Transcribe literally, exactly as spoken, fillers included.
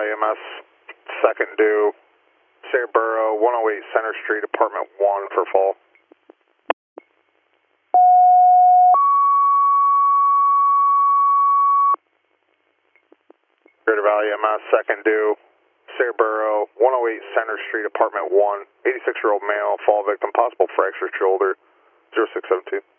Valley E M S, second due, Sierra one oh eight Center Street, apartment one for fall. Greater Valley E M S, second due, Sierra one oh eight Center Street, apartment one, eighty-six year old male, fall victim, possible fractured shoulder, zero six seven two.